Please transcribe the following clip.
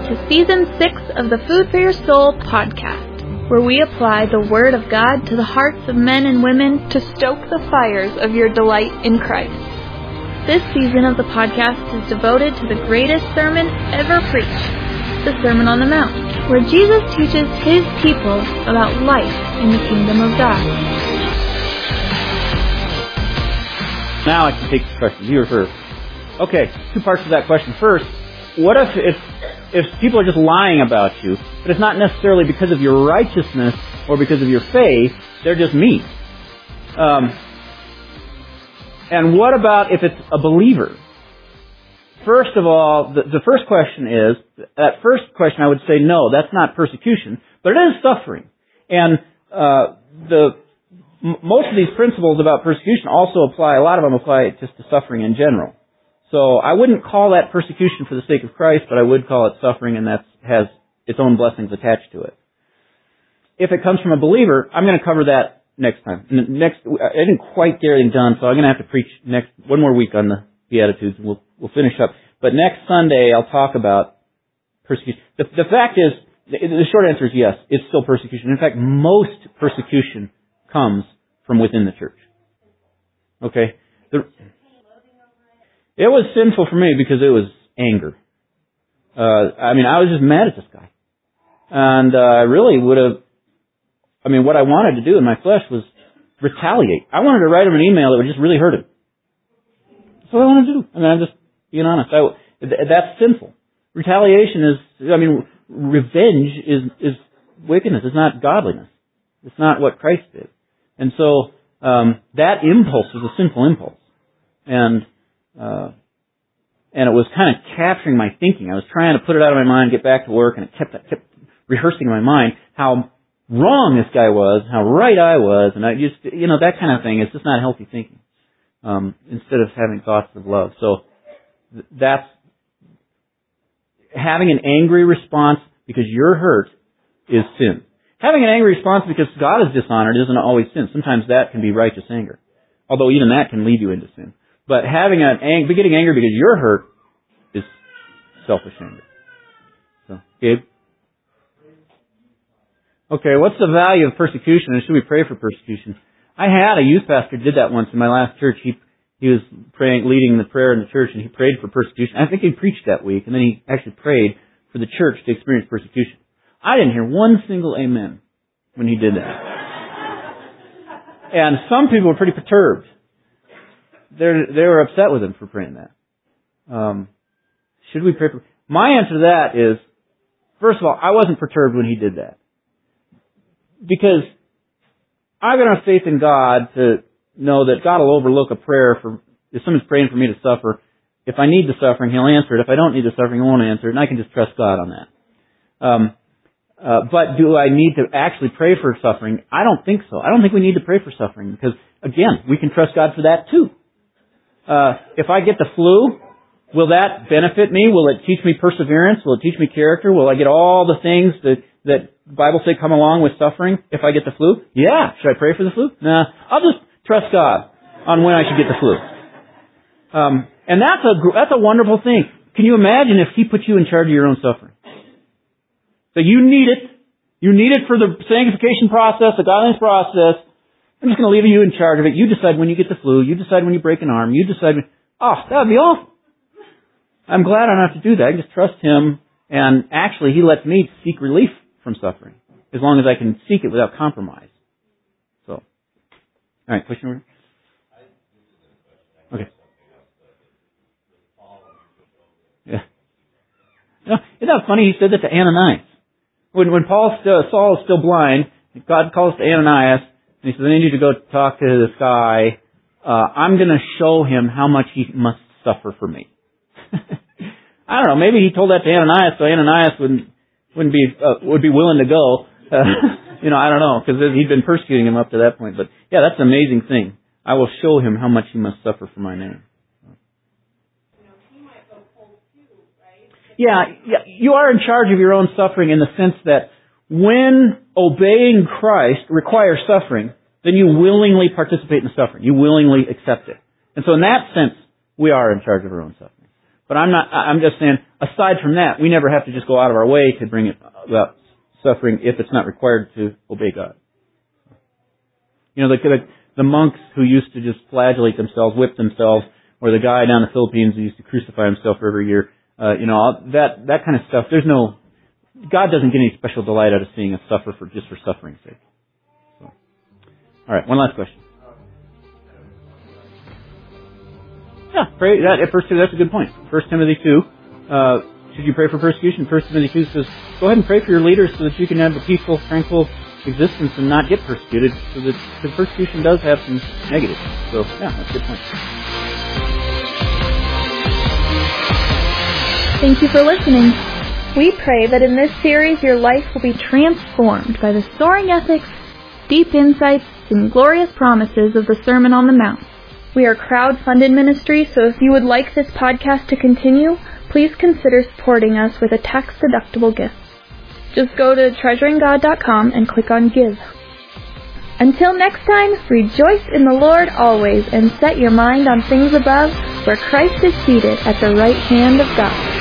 to Season 6 of the Food for Your Soul podcast, where we apply the Word of God to the hearts of men and women to stoke the fires of your delight in Christ. This season of the podcast is devoted to the greatest sermon ever preached, the Sermon on the Mount, where Jesus teaches His people about life in the kingdom of God. Now I can take this question. You or her? Okay, two parts of that question. First, what if people are just lying about you, but it's not necessarily because of your righteousness or because of your faith, they're just mean? And what about if it's a believer? First of all, the first question is, that first question I would say no, that's not persecution, but it is suffering. And most of these principles about persecution also apply, a lot of them apply just to suffering in general. So I wouldn't call that persecution for the sake of Christ, but I would call it suffering, and that has its own blessings attached to it. If it comes from a believer, I'm going to cover that next time. I didn't quite get everything done, so I'm going to have to preach one more week on the Beatitudes, and we'll finish up. But next Sunday, I'll talk about persecution. The fact is, the short answer is yes, it's still persecution. In fact, most persecution comes from within the church. Okay? It was sinful for me because it was anger. I was just mad at this guy. And I really would have, what I wanted to do in my flesh was retaliate. I wanted to write him an email that would just really hurt him. That's what I wanted to do. I'm just being honest. That's sinful. Retaliation revenge is wickedness. It's not godliness. It's not what Christ did. And so, that impulse was a sinful impulse. And it was kind of capturing my thinking. I was trying to put it out of my mind, get back to work, and it kept rehearsing in my mind how wrong this guy was, how right I was, and I just, that kind of thing. It's just not healthy thinking. Instead of having thoughts of love. So that's having an angry response because you're hurt is sin. Having an angry response because God is dishonored isn't always sin. Sometimes that can be righteous anger. Although even that can lead you into sin. But getting angry because you're hurt is selfish anger. So, Gabe? Okay, what's the value of persecution, and should we pray for persecution? I had a youth pastor did that once in my last church. He was leading the prayer in the church, and he prayed for persecution. I think he preached that week, and then he actually prayed for the church to experience persecution. I didn't hear one single amen when he did that. And some people were pretty perturbed. They were upset with him for praying that. Should we pray for... My answer to that is, first of all, I wasn't perturbed when he did that. Because I've got enough faith in God to know that God will overlook a prayer if someone's praying for me to suffer. If I need the suffering, He'll answer it. If I don't need the suffering, He won't answer it. And I can just trust God on that. But do I need to actually pray for suffering? I don't think so. I don't think we need to pray for suffering because, again, we can trust God for that too. If I get the flu, will that benefit me? Will it teach me perseverance? Will it teach me character? Will I get all the things that the Bible say come along with suffering if I get the flu? Yeah. Should I pray for the flu? Nah. I'll just trust God on when I should get the flu. And that's a wonderful thing. Can you imagine if He put you in charge of your own suffering? So you need it. You need it for the sanctification process, the godliness process. I'm just going to leave you in charge of it. You decide when you get the flu. You decide when you break an arm. You decide that would be awful. I'm glad I don't have to do that. I can just trust Him. And actually, He lets me seek relief from suffering. As long as I can seek it without compromise. So. All right, question over. Okay. Yeah. Isn't that funny? He said that to Ananias. When Saul is still blind, God calls to Ananias, and He says, I need you to go talk to this guy. I'm going to show him how much he must suffer for me. I don't know, maybe He told that to Ananias, so Ananias would be willing to go. I don't know, because he'd been persecuting him up to that point. But yeah, that's an amazing thing. I will show him how much he must suffer for my name. Yeah, you are in charge of your own suffering in the sense that when obeying Christ requires suffering, then you willingly participate in the suffering. You willingly accept it. And so in that sense, we are in charge of our own suffering. But I'm just saying, aside from that, we never have to just go out of our way to bring about suffering if it's not required to obey God. You know, the monks who used to just flagellate themselves, whip themselves, or the guy down in the Philippines who used to crucify himself every year, that kind of stuff, God doesn't get any special delight out of seeing us suffer just for suffering's sake. So. All right, one last question. Yeah, pray. That's a good point. 1 Timothy 2. Should you pray for persecution? 1 Timothy 2 says, go ahead and pray for your leaders so that you can have a peaceful, tranquil existence and not get persecuted. So that the persecution does have some negatives. So, yeah, that's a good point. Thank you for listening. We pray that in this series your life will be transformed by the soaring ethics, deep insights, and glorious promises of the Sermon on the Mount. We are crowd-funded ministry, so if you would like this podcast to continue, please consider supporting us with a tax-deductible gift. Just go to treasuringgod.com and click on Give. Until next time, rejoice in the Lord always and set your mind on things above, where Christ is seated at the right hand of God.